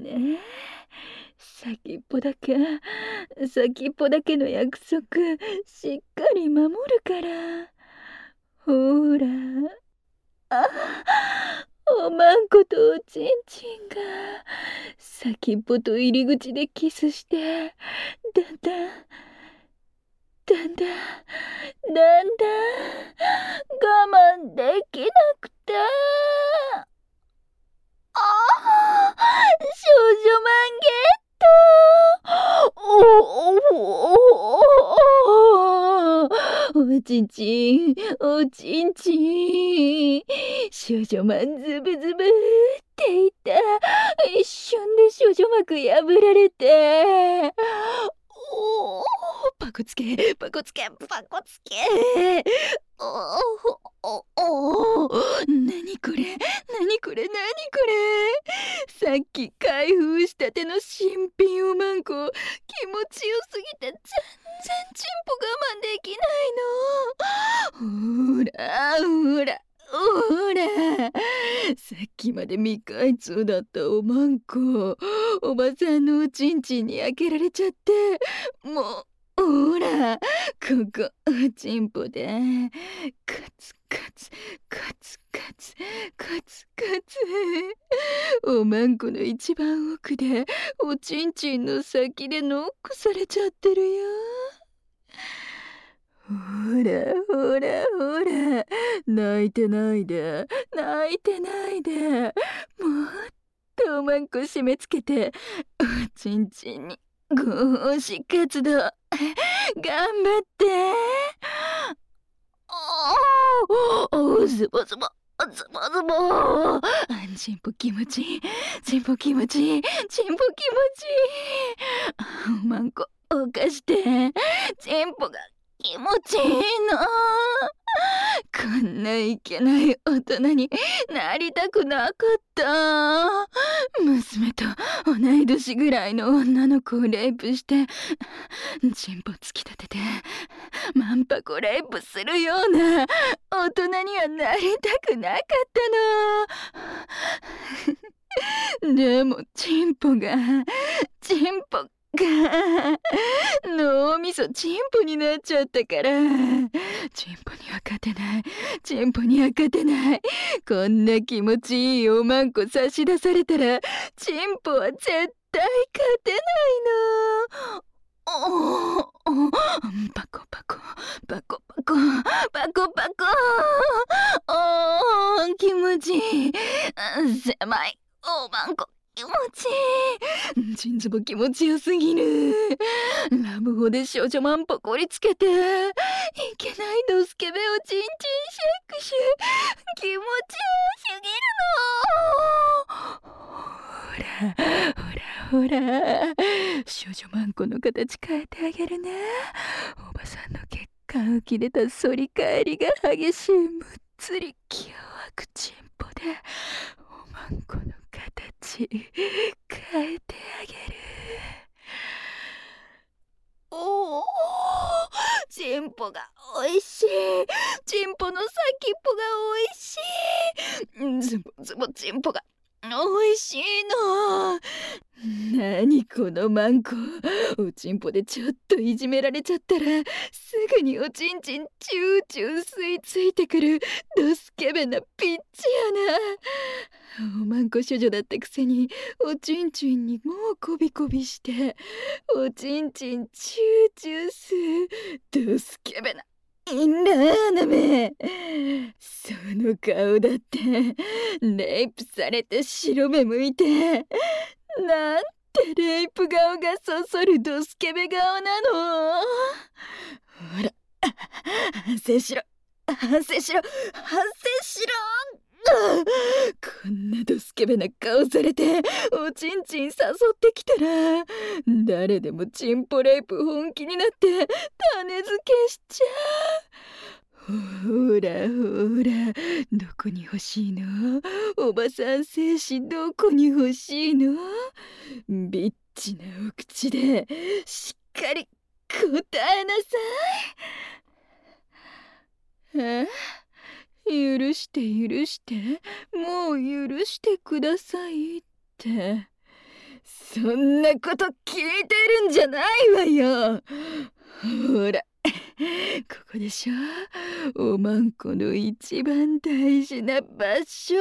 ね。先っぽだけの約束、しっかり守るから。ほら、あ、おまんことおちんちんが、先っぽと入り口でキスして、だんだん、だんだん、だんだん、我慢できなくて。ああ、少女マンゲット。おちんちん、おちんちん。少女マンズブズブっていった。一瞬で少女膜破られて。おお、パコつけ、パコつけ、パコつけ。なにこれ、なにこれ、なにこれ。さっき開封したての新品おまんこ、気持ちよすぎて全然チンポ我慢できないの。ほらほらほら、さっきまで未開通だったおまんこ、おばさんのおちんちんに開けられちゃって、もうほら、ここおちんぽでカツカツカツカツカツカツ。おまんこの一番奥でおちんちんの先でノックされちゃってるよ。ほらほらほら、泣いてないで、泣いてないで、もっとおまんこ締め付けておちんちんにごし活動頑張って。ズボズボズボズボ。チンポ気持ちいい、チンポ気持ちいい、チンポ気持ちいい。おまんこおかして、チンポが気持ちいいの。こんないけない大人になりたくなかった。娘と同い年ぐらいの女の子をレイプして、チンポ突き立ててマンパコレイプするような大人にはなりたくなかったの。でもチンポが脳みそチンポになっちゃったから、チンポには勝てない、チンポには勝てない。こんな気持ちいいおまんこ差し出されたらチンポは絶対勝てないの。パコパコパコパコパコパコ。気持ちいい。狭いおまんこ気持ちいい。チンズボ気持ちよすぎる。ラブホで少女マンポコりつけて、いけないドスケベをチンチンシェイクシュ、気持ちよすぎるの。ほら少女マンコの形変えてあげるね。おばさんの血管浮き出た反り返りが激しいむっつり気弱くチンポでおまんこの形変えてあげる。チンポがおいしい。チンポの先っぽがおいしい。ズボズボチンポがおいしいの。なにこのマンコ、おちんぽでちょっといじめられちゃったらすぐにおちんちんチューチュー吸い付いてくるドスケベなピッチやな。おまんこ処女だったくせにおちんちんにもうこびこびしておちんちんチューチュー吸うドスケベなインラーナめ。その顔だってレイプされて白目向いて、なんてレイプ顔がそそるドスケベ顔なの。ほら、反省しろ、反省しろ、反省しろ。こんなドスケベな顔されておちんちん誘ってきたら誰でもチンポレイプ本気になって種付けしちゃう。ほらほら、どこに欲しいの？おばさん精子どこに欲しいの？ビッチなお口でしっかり答えなさい。許して許して、もう許してくださいって。 そんなこと聞いてるんじゃないわよ。ほら、ここでしょ。おまんこの一番大事な場所。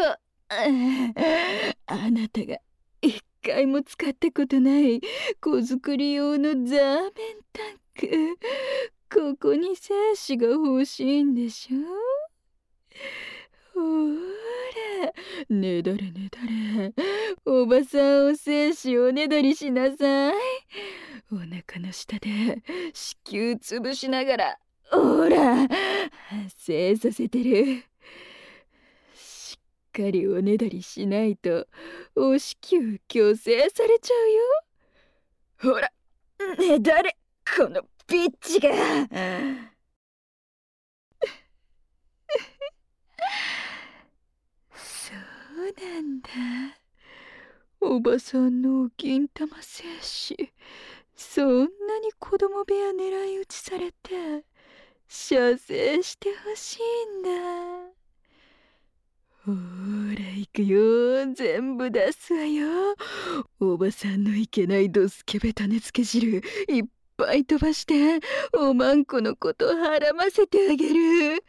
あなたが一回も使ったことない子作り用のザーメンタンク。ここに精子が欲しいんでしょ。ほら、ねだれねだれ。おばさんお精子おねだりしなさい。お腹の下で子宮つぶしながら、ほら、発生させてる。しっかりおねだりしないとお子宮矯正されちゃうよ。ほら、ねだれ、このビッチが。そうなんだ。おばさんの銀玉精子、そんなに子供部屋狙い撃ちされて射精してほしいんだ。ほら行くよ、全部出すわよ。おばさんのいけないドスケベ種付け汁いっぱい飛ばしておまんこのことはらませてあげる。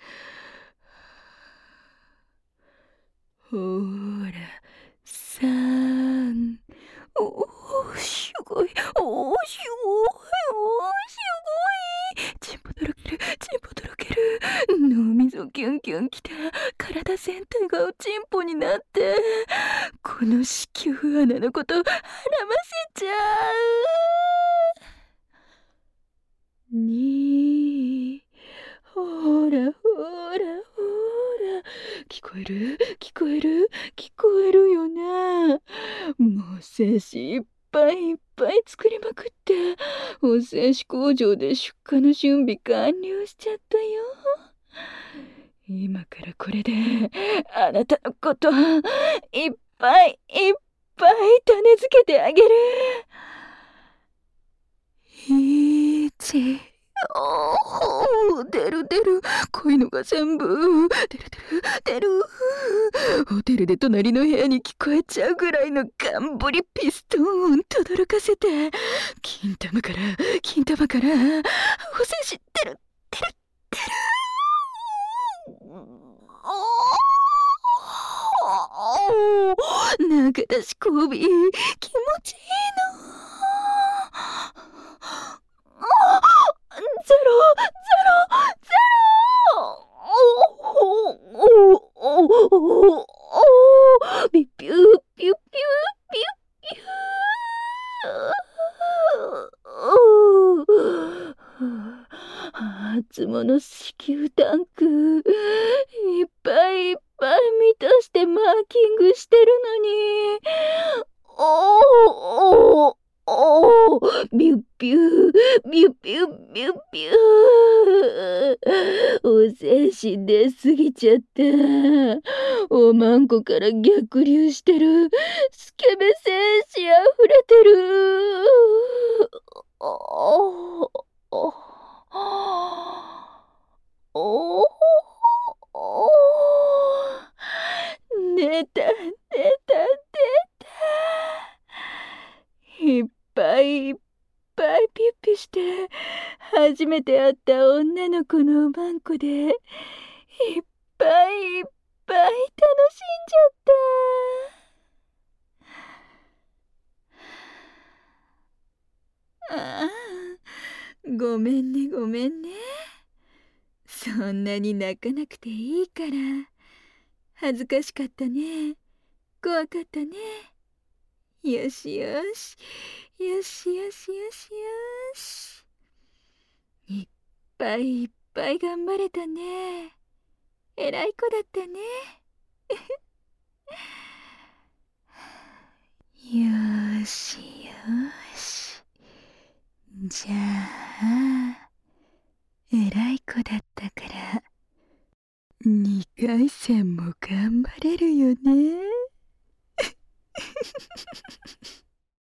ほら、3。おー、すごい。おー、すごい。おー、すごい。チンポとろける、チンポとろける。脳みそキュンキュンきた。体全体がおちんぽになって、この子宮穴のことはらませちゃう。ほらほらほら、聞こえる聞こえる聞こえるよね。もう精子いっぱいいっぱい作りまくって、お精子工場で出荷の準備完了しちゃったよ。今からこれであなたのこといっぱいいっぱい種付けてあげる。1、おー、出る出る、こういうのが全部出る出る出る。ホテルで隣の部屋に聞こえちゃうぐらいのガンボリピストンとどろかせて、金玉からお精子出る出る出る。なんか私交尾気持ちいいの。ゼロゼロゼロ。ビュピューピューピューピューピュー。初物子宮タンクいっぱいいっぱい満たしてマーキングしてるのに、おーおー、ビュッビュービュッビュッビュッビュー。お精子出すぎちゃった。おまんこから逆流してるスケベ精子あふれてる。おーおおお、寝た寝た寝た。いっぱいいっぱいピュッピュして初めて会った女の子のおまんこでいっぱいいっぱい楽しんじゃった。ああ、ごめんねごめんね。そんなに泣かなくていいから。恥ずかしかったね。怖かったね。よしよし。よしよしよしよし。いっぱいいっぱい頑張れたね。偉い子だったね。よしよし。じゃあ、偉い子だったから、2回戦も頑張れるよね。